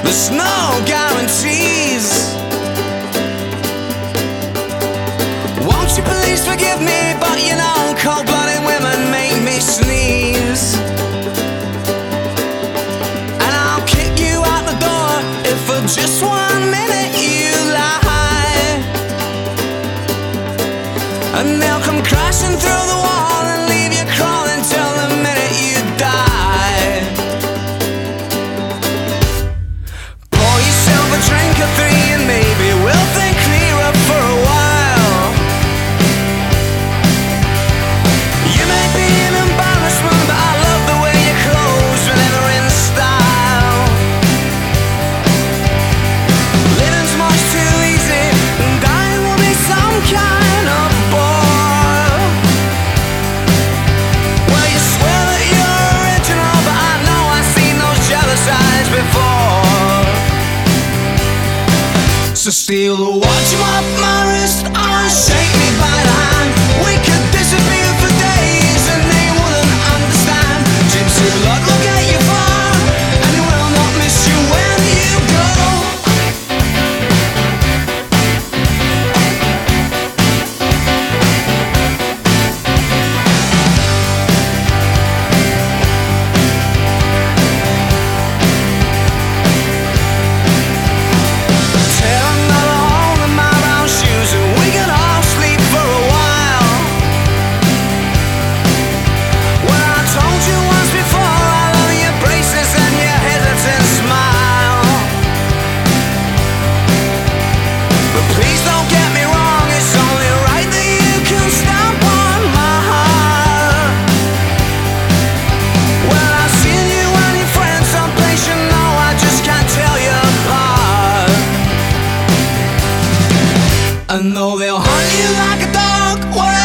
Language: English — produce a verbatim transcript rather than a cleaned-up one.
There's no guarantees. Won't you please forgive me, but you know, cold-blooded women make me sneeze. And I'll kick you out the door if for just one minute you lie. And they'll come crashing through the wall and leave you crawling till the minute you die. Pour yourself a drink or three and maybe we'll think clearer for a while. You may be an embarrassment, but I love the way your clothes whenever in style. Living's much too easy and dying will be some kind of bore. Well, you swear that you're original, but I know I've seen those jealous eyes before. So steal the watch off my wrist or shake me by the hand. We could disappear for days and they wouldn't understand. Gypsy blood will get you far and it will not miss you when you go. Tear another hole in my round shoes and we can all sleep for a while. Well, I told you once before I love your braces and your hesitant smile. But please don't get me wrong, it's only right that you can stamp on my heart. Well, I've seen you and your friends someplace, you know I just can't tell you apart. And though they'll hunt you like a dog, well,